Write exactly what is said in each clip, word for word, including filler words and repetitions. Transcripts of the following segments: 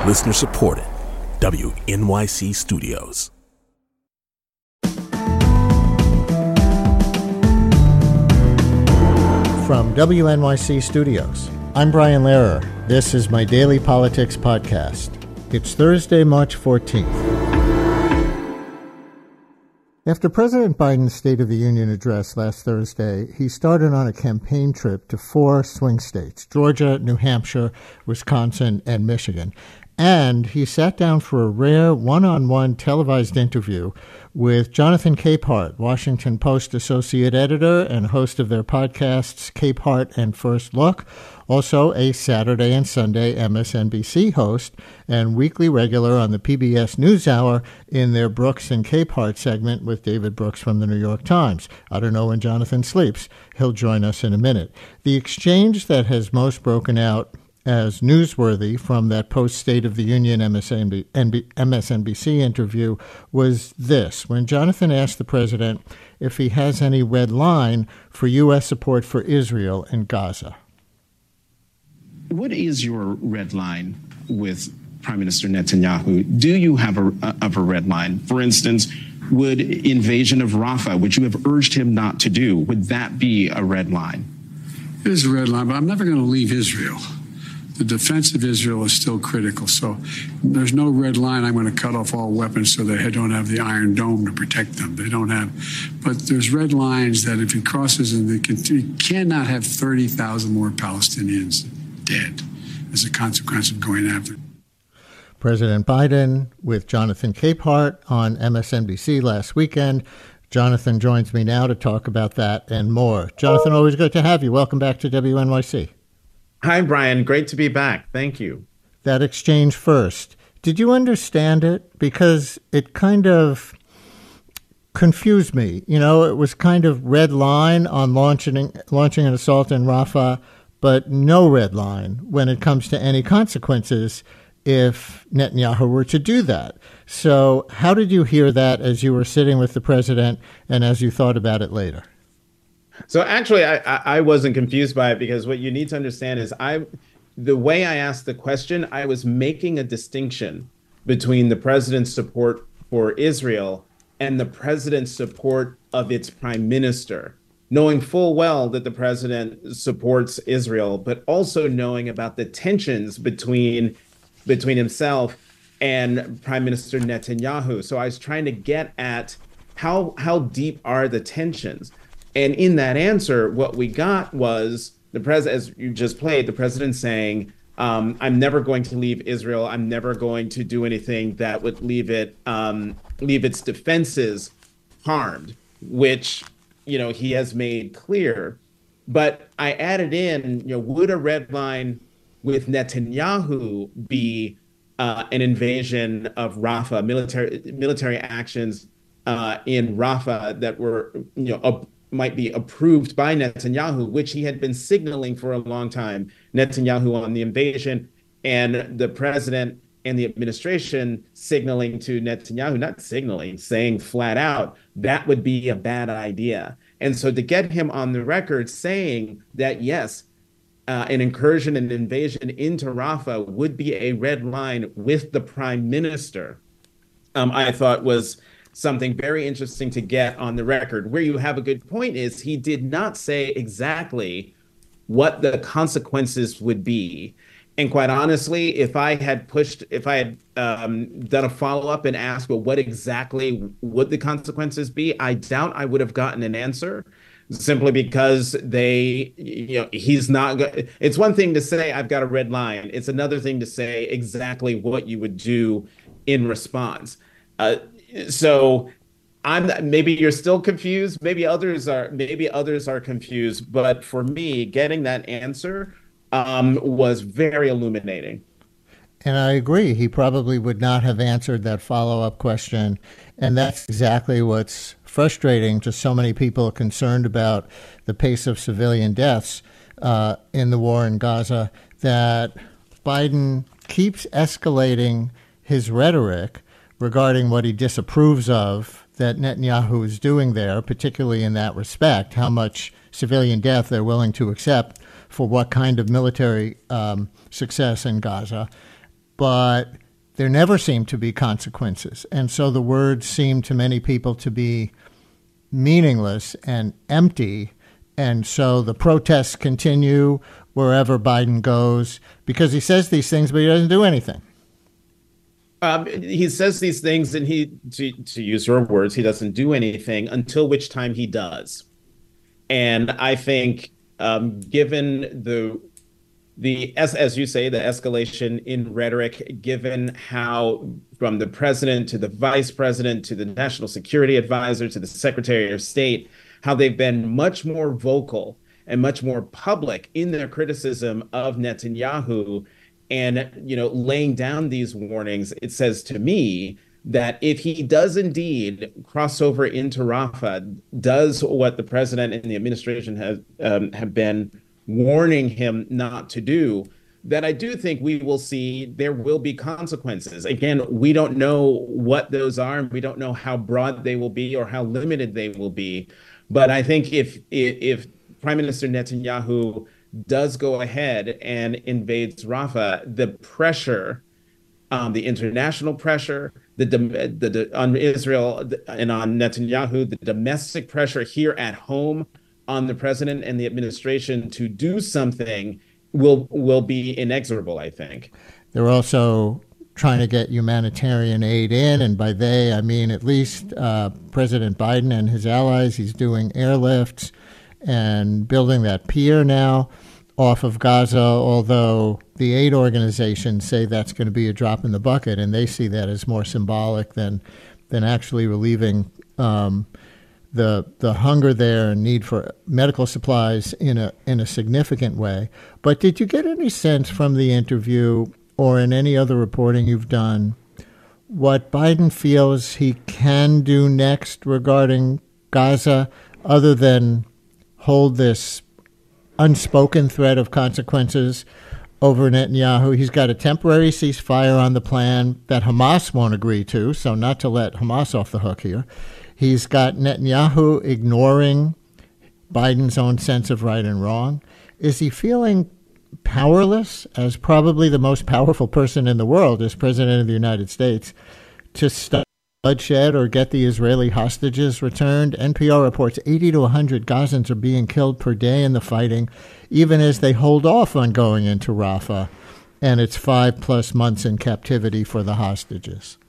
Listener supported. W N Y C Studios. From W N Y C Studios, I'm Brian Lehrer. This is my daily politics podcast. It's Thursday, March fourteenth. After President Biden's State of the Union address last Thursday, he started on a campaign trip to four swing states, Georgia, New Hampshire, Wisconsin, and Michigan. And he sat down for a rare one-on-one televised interview with Jonathan Capehart, Washington Post associate editor and host of their podcasts Capehart and First Look, also a Saturday and Sunday M S N B C host and weekly regular on the P B S NewsHour in their Brooks and Capehart segment with David Brooks from the New York Times. I don't know when Jonathan sleeps. He'll join us in a minute. The exchange that has most broken out as newsworthy from that post-State of the Union M S N B C interview was this. When Jonathan asked the president if he has any red line for U S support for Israel and Gaza. What is your red line with Prime Minister Netanyahu? Do you have a, a, of a red line? For instance, would invasion of Rafah, which you have urged him not to do, would that be a red line? It is a red line, but I'm never going to leave Israel. The defense of Israel is still critical. So there's no red line. I'm going to cut off all weapons so they don't have the Iron Dome to protect them. They don't have. But there's red lines that if he crosses, and they can, he cannot have thirty thousand more Palestinians dead as a consequence of going after it. President Biden with Jonathan Capehart on M S N B C last weekend. Jonathan joins me now to talk about that and more. Jonathan, always good to have you. Welcome back to W N Y C. Hi, Brian. Great to be back. Thank you. That exchange first. Did you understand it? Because it kind of confused me. You know, it was kind of red line on launching launching an assault in Rafah, but no red line when it comes to any consequences if Netanyahu were to do that. So how did you hear that as you were sitting with the president and as you thought about it later? So actually, I, I wasn't confused by it because what you need to understand is I, the way I asked the question, I was making a distinction between the president's support for Israel and the president's support of its prime minister, knowing full well that the president supports Israel, but also knowing about the tensions between between himself and Prime Minister Netanyahu. So I was trying to get at how how deep are the tensions. And in that answer, what we got was the president, as you just played, the president saying, um, I'm never going to leave Israel. I'm never going to do anything that would leave it um, leave its defenses harmed, which, you know, he has made clear. But I added in, you know, would a red line with Netanyahu be uh, an invasion of Rafah, military military actions uh, in Rafah that were, you know, a, might be approved by Netanyahu, which he had been signaling for a long time, Netanyahu on the invasion, and the president and the administration signaling to Netanyahu, not signaling, saying flat out, that would be a bad idea. And so to get him on the record saying that, yes, uh, an incursion and invasion into Rafah would be a red line with the prime minister, um, I thought was something very interesting to get on the record. Where you have a good point is he did not say exactly what the consequences would be. And quite honestly, if I had pushed, if I had um, done a follow-up and asked, well, what exactly would the consequences be? I doubt I would have gotten an answer, simply because they, you know, he's not, it's one thing to say, I've got a red line. It's another thing to say exactly what you would do in response. Uh, So I'm maybe you're still confused. Maybe others are. Maybe others are confused. But for me, getting that answer um, was very illuminating. And I agree. He probably would not have answered that follow-up question. And that's exactly what's frustrating to so many people concerned about the pace of civilian deaths uh, in the war in Gaza, that Biden keeps escalating his rhetoric regarding what he disapproves of that Netanyahu is doing there, particularly in that respect, how much civilian death they're willing to accept for what kind of military um, success in Gaza. but there never seem to be consequences. And so the words seem to many people to be meaningless and empty. And so the protests continue wherever Biden goes because he says these things, but he doesn't do anything. Um, he says these things and he, to, to use your words, he doesn't do anything until which time he does. And I think um, given the The as as you say, the escalation in rhetoric, given how from the president to the vice president to the national security advisor to the secretary of state, how they've been much more vocal and much more public in their criticism of Netanyahu and, you know, laying down these warnings, it says to me that if he does indeed cross over into Rafah, does what the president and the administration has um, have been warning him not to do, that I do think we will see there will be consequences. Again, we don't know what those are, and we don't know how broad they will be or how limited they will be. But I think if if Prime Minister Netanyahu does go ahead and invades Rafah, the pressure, um, the international pressure, the, the, the on Israel and on Netanyahu, the domestic pressure here at home on the president and the administration to do something will will be inexorable, I think. They're also trying to get humanitarian aid in, and by they, I mean at least uh, President Biden and his allies. He's doing airlifts and building that pier now off of Gaza, although the aid organizations say that's going to be a drop in the bucket, and they see that as more symbolic than than actually relieving um the the hunger there and need for medical supplies in a in a significant way. But did you get any sense from the interview or in any other reporting you've done what Biden feels he can do next regarding Gaza other than hold this unspoken threat of consequences over Netanyahu? He's got a temporary ceasefire on the plan that Hamas won't agree to, so not to let Hamas off the hook here. He's got Netanyahu ignoring Biden's own sense of right and wrong. Is he feeling powerless, as probably the most powerful person in the world as president of the United States, to stop bloodshed or get the Israeli hostages returned? N P R reports eighty to one hundred Gazans are being killed per day in the fighting, even as they hold off on going into Rafah, and it's five plus months in captivity for the hostages.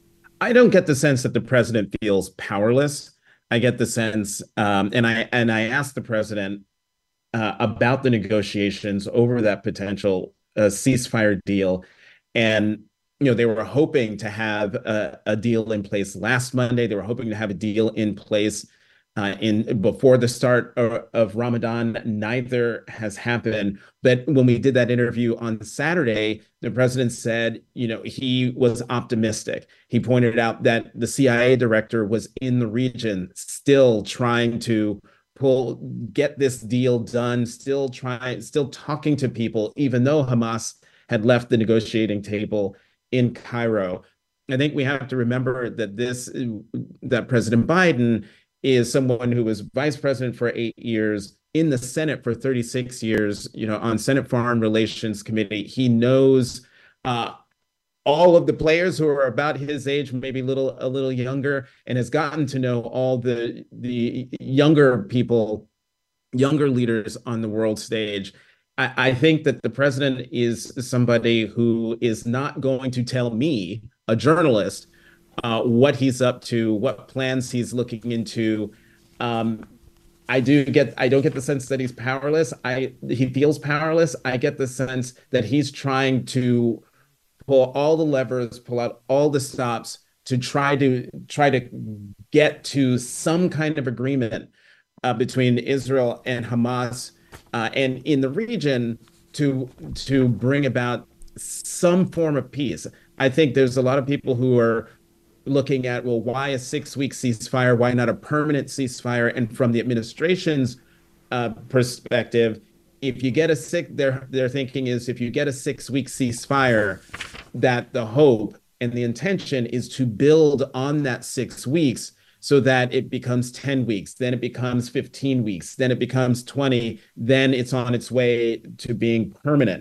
I don't get the sense that the president feels powerless. I get the sense, um, and I and I asked the president uh, about the negotiations over that potential uh, ceasefire deal, and you know they were hoping to have a, a deal in place last Monday. They were hoping to have a deal in place uh, in before the start of, of Ramadan. Neither has happened. But when we did that interview on Saturday, the president said, you know, he was optimistic. He pointed out that the C I A director was in the region, still trying to pull, get this deal done, still trying, still talking to people, even though Hamas had left the negotiating table in Cairo. I think we have to remember that this, that President Biden is someone who was vice president for eight years, in the Senate for thirty-six years, you know, on Senate Foreign Relations Committee. He knows uh, all of the players who are about his age, maybe a little a little younger, and has gotten to know all the the younger people, younger leaders on the world stage. I, I think that the president is somebody who is not going to tell me, a journalist, uh, what he's up to, what plans he's looking into. Um, I do get, I don't get the sense that he's powerless. I, he feels powerless. I get the sense that he's trying to pull all the levers, pull out all the stops to try to try to get to some kind of agreement uh, between Israel and Hamas uh, and in the region to to bring about some form of peace. I think there's a lot of people who are looking at, well, why a six-week ceasefire? Why not a permanent ceasefire? And from the administration's uh, perspective, if you get a six, their their thinking is if you get a six-week ceasefire, that the hope and the intention is to build on that six weeks so that it becomes ten weeks, then it becomes fifteen weeks, then it becomes twenty, then it's on its way to being permanent.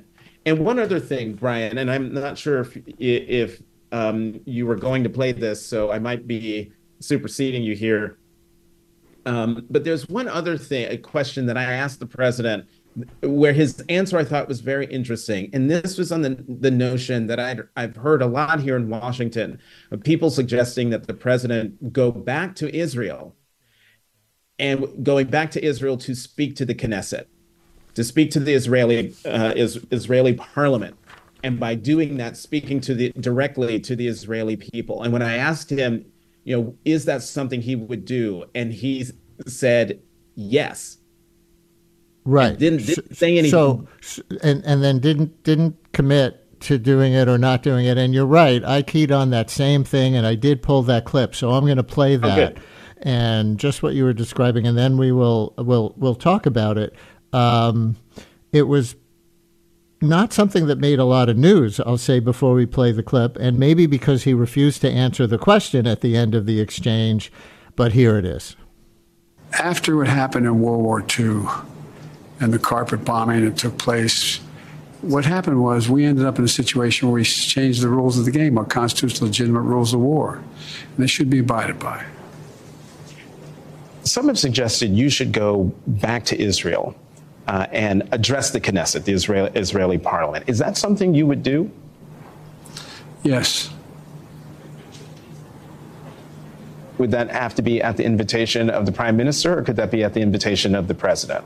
And one other thing, Brian, and I'm not sure if if um, you were going to play this, so I might be superseding you here. Um, but there's one other thing, a question that I asked the president, where his answer I thought was very interesting. And this was on the, the notion that I'd, I've heard a lot here in Washington of people suggesting that the president go back to Israel and going back to Israel to speak to the Knesset, to speak to the Israeli uh, is, Israeli parliament. And by doing that, speaking to the directly to the Israeli people. And when I asked him, you know, is that something he would do? And he said, yes. Right. And didn't, didn't say anything. So, and, and then didn't, didn't commit to doing it or not doing it. And you're right. I keyed on that same thing and I did pull that clip. So I'm going to play that okay. and just what you were describing. And then we will, we'll, we'll talk about it. Um, it was not something that made a lot of news, I'll say, before we play the clip, and maybe because he refused to answer the question at the end of the exchange, but here it is. After what happened in World War Two and the carpet bombing that took place, what happened was we ended up in a situation where we changed the rules of the game, our constitutional legitimate rules of war, and they should be abided by. Some have suggested you should go back to Israel Uh, and address the Knesset, the Israeli, Israeli parliament. Is that something you would do? Yes. Would that have to be at the invitation of the prime minister, or could that be at the invitation of the president?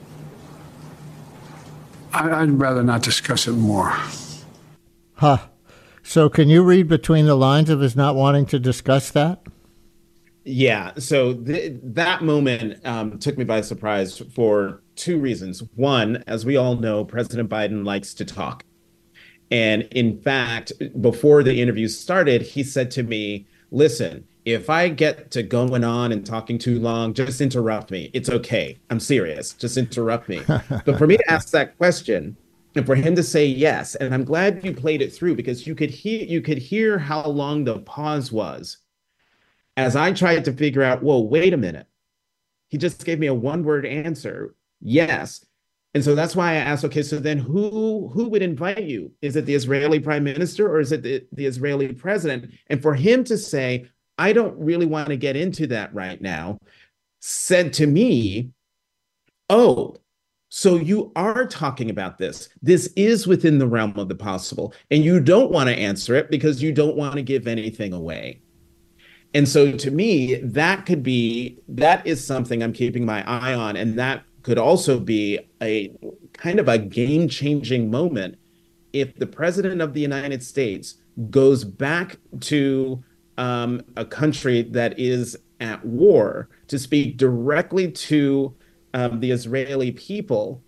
I, I'd rather not discuss it more. Huh. So can you read between the lines of his not wanting to discuss that? Yeah. So th- that moment um, took me by surprise for two reasons. One, as we all know, President Biden likes to talk. And in fact, before the interview started, he said to me, listen, if I get to going on and talking too long, just interrupt me. It's okay. I'm serious. Just interrupt me. But for me to ask that question and for him to say yes, and I'm glad you played it through because you could hear you could hear how long the pause was as I tried to figure out, whoa, wait a minute. He just gave me a one-word answer. Yes. And so that's why I asked, okay, so then who who would invite you? Is it the Israeli prime minister or is it the, the Israeli president? And for him to say, I don't really want to get into that right now, said to me, oh, so you are talking about this. This is within the realm of the possible. And you don't want to answer it because you don't want to give anything away. And so to me, that could be, that is something I'm keeping my eye on. And that could also be a kind of a game-changing moment if the president of the United States goes back to um, a country that is at war to speak directly to um, the Israeli people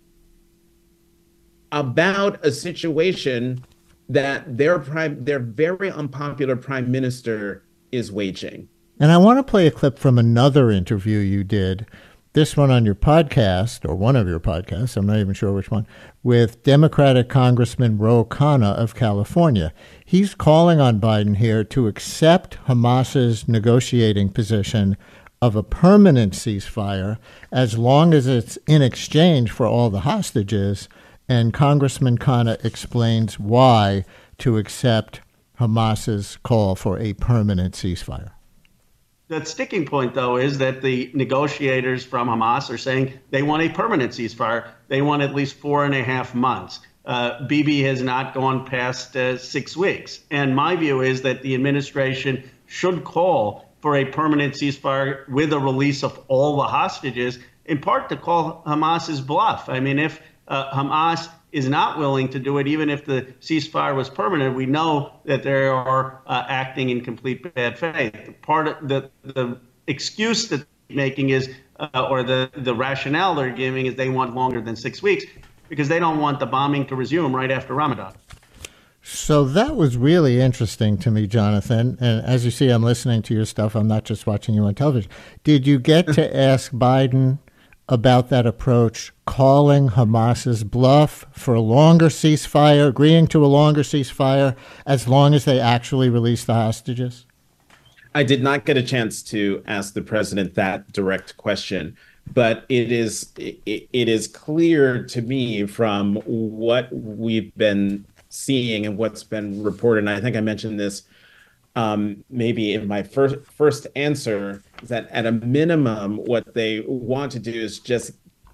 about a situation that their prime, their very unpopular prime minister is waging. And I want to play a clip from another interview you did, this one on your podcast, or one of your podcasts, I'm not even sure which one, with Democratic Congressman Ro Khanna of California. He's calling on Biden here to accept Hamas's negotiating position of a permanent ceasefire as long as it's in exchange for all the hostages. And Congressman Khanna explains why to accept Hamas's call for a permanent ceasefire. The sticking point, though, is that the negotiators from Hamas are saying they want a permanent ceasefire. They want at least four and a half months. Uh, Bibi has not gone past uh, six weeks. And my view is that the administration should call for a permanent ceasefire with a release of all the hostages, in part to call Hamas's bluff. I mean, if uh, Hamas is not willing to do it, even if the ceasefire was permanent, we know that they are uh, acting in complete bad faith. Part of the, the excuse that they're making is, uh, or the, the rationale they're giving is they want longer than six weeks because they don't want the bombing to resume right after Ramadan. So that was really interesting to me, Jonathan. And as you see, I'm listening to your stuff. I'm not just watching you on television. Did you get to ask Biden about that approach, calling Hamas's bluff for a longer ceasefire, agreeing to a longer ceasefire as long as they actually release the hostages? I did not get a chance to ask the president that direct question, but it is it, it is clear to me from what we've been seeing and what's been reported. And I think I mentioned this um, maybe in my first first answer, is that at a minimum, what they want to do is just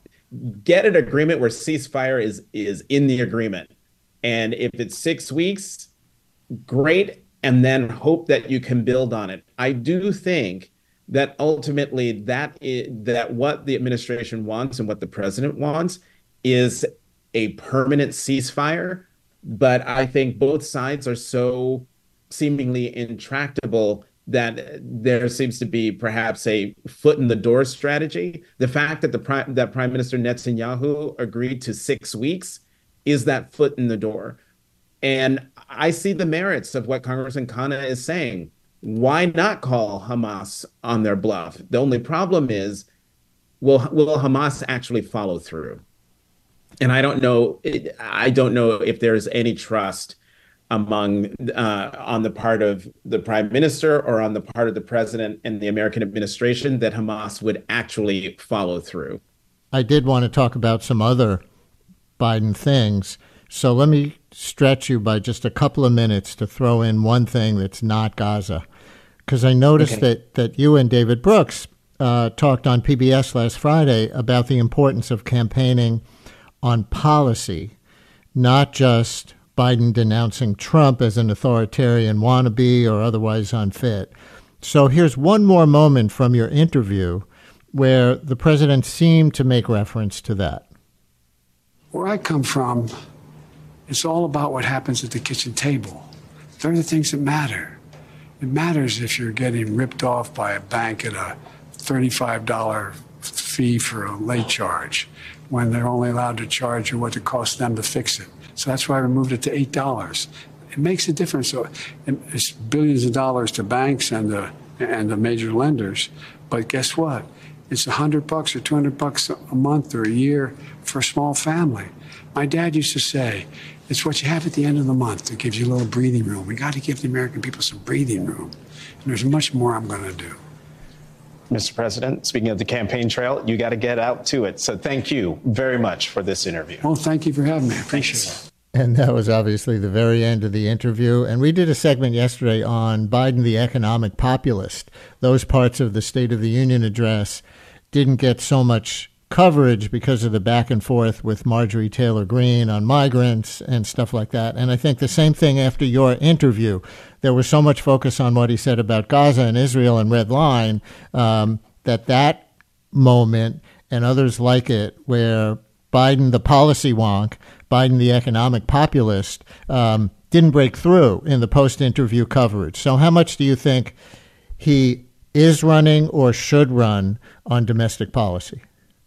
get an agreement where ceasefire is is in the agreement. And if it's six weeks, great, and then hope that you can build on it. I do think that ultimately that is, that what the administration wants and what the president wants is a permanent ceasefire. But I think both sides are so seemingly intractable that there seems to be perhaps a foot in the door strategy. The fact that the prime, that Prime Minister Netanyahu agreed to six weeks is that foot in the door. And I see the merits of what Congressman Khanna is saying. Why not call Hamas on their bluff? The only problem is, will will Hamas actually follow through? And I don't know. I don't know if there's any trust among uh, on the part of the prime minister or on the part of the president and the American administration that Hamas would actually follow through. I did want to talk about some other Biden things. So let me stretch you by just a couple of minutes to throw in one thing that's not Gaza. Because I noticed okay. that, that you and David Brooks uh, talked on P B S last Friday about the importance of campaigning on policy, not just Biden denouncing Trump as an authoritarian wannabe or otherwise unfit. So here's one more moment from your interview where the president seemed to make reference to that. Where I come from, it's all about what happens at the kitchen table. They're the things that matter. It matters if you're getting ripped off by a bank at a thirty-five dollars fee for a late charge when they're only allowed to charge you what it costs them to fix it. So that's why we moved it to eight dollars. It makes a difference. So it's billions of dollars to banks and the, and the major lenders. But guess what? It's a hundred bucks or two hundred bucks a month or a year for a small family. My dad used to say, it's what you have at the end of the month that gives you a little breathing room. We got to give the American people some breathing room. And there's much more I'm going to do. Mister President, speaking of the campaign trail, you got to get out to it. So thank you very much for this interview. Well, thank you for having me. I appreciate Thanks. it. And that was obviously the very end of the interview. And we did a segment yesterday on Biden, the economic populist. Those parts of the State of the Union address didn't get so much coverage because of the back and forth with Marjorie Taylor Greene on migrants and stuff like that. And I think the same thing after your interview. There was so much focus on what he said about Gaza and Israel and Red Line um, that that moment and others like it, where Biden, the policy wonk, Biden, the economic populist, um, didn't break through in the post-interview coverage. So how much do you think he is running or should run on domestic policy?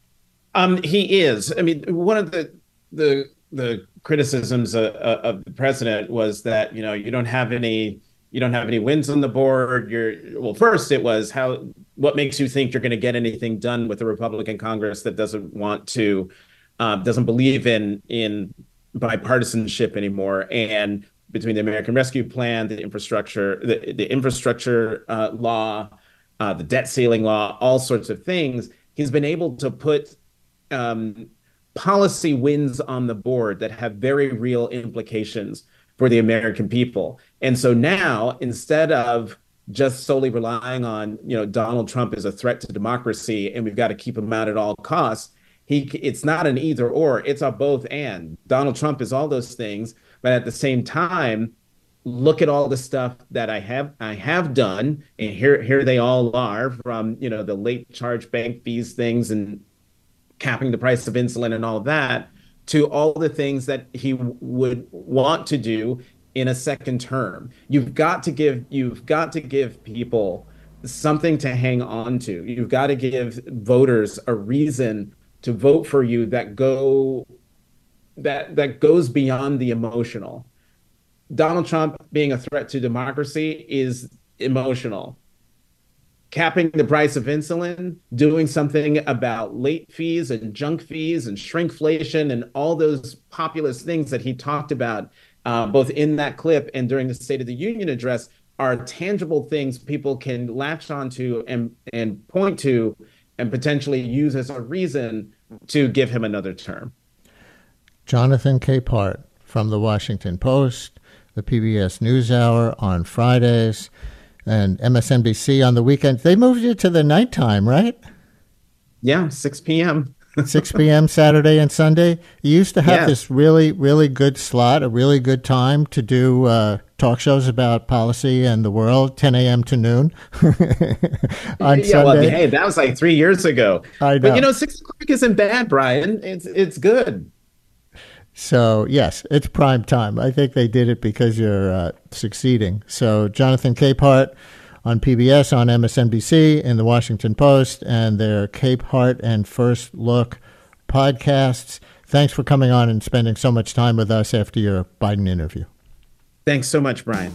Um, he is. I mean, one of the the the criticisms of, of the president was that, you know, you don't have any you don't have any wins on the board. You're well. First, it was how what makes you think you're going to get anything done with a Republican Congress that doesn't want to uh, doesn't believe in in bipartisanship anymore, and between the American Rescue Plan, the infrastructure, the the infrastructure uh, law, uh, the debt ceiling law, all sorts of things, he's been able to put Um, policy wins on the board that have very real implications for the American people. And so now, instead of just solely relying on, you know, Donald Trump is a threat to democracy and we've got to keep him out at all costs, he it's not an either or, it's a both and. Donald Trump is all those things, but at the same time, look at all the stuff that I have I have done, and here here they all are, from, you know, the late charge bank fees things and capping the price of insulin and all of that, to all the things that he w- would want to do in a second term. You've got to give you've got to give people something to hang on to. You've got to give voters a reason to vote for you that go that that goes beyond the emotional. Donald Trump being a threat to democracy is emotional. Capping the price of insulin, doing something about late fees and junk fees and shrinkflation and all those populist things that he talked about, uh, both in that clip and during the State of the Union address, are tangible things people can latch onto and, and point to and potentially use as a reason to give him another term. Jonathan Capehart from the Washington Post, the P B S NewsHour on Fridays, and M S N B C on the weekend. They moved you to the nighttime, right? Yeah, six p.m. six p.m. Saturday and Sunday. You used to have yeah. this really, really good slot, a really good time to do uh, talk shows about policy and the world, ten a.m. to noon on yeah, Sunday. Well, hey, that was like three years ago. I know. But, you know, six o'clock isn't bad, Brian. It's it's good. So, yes, it's prime time. I think they did it because you're uh, succeeding. So, Jonathan Capehart on P B S, on M S N B C, in the Washington Post, and their Capehart and First Look podcasts. Thanks for coming on and spending so much time with us after your Biden interview. Thanks so much, Brian.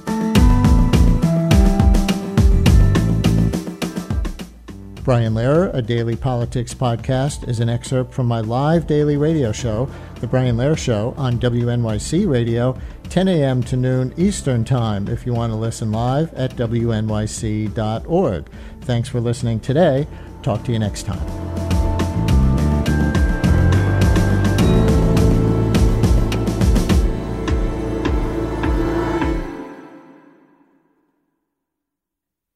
Brian Lehrer, a daily politics podcast, is an excerpt from my live daily radio show, The Brian Lehrer Show, on W N Y C Radio, ten a.m. to noon Eastern Time, if you want to listen live at W N Y C dot org. Thanks for listening today. Talk to you next time.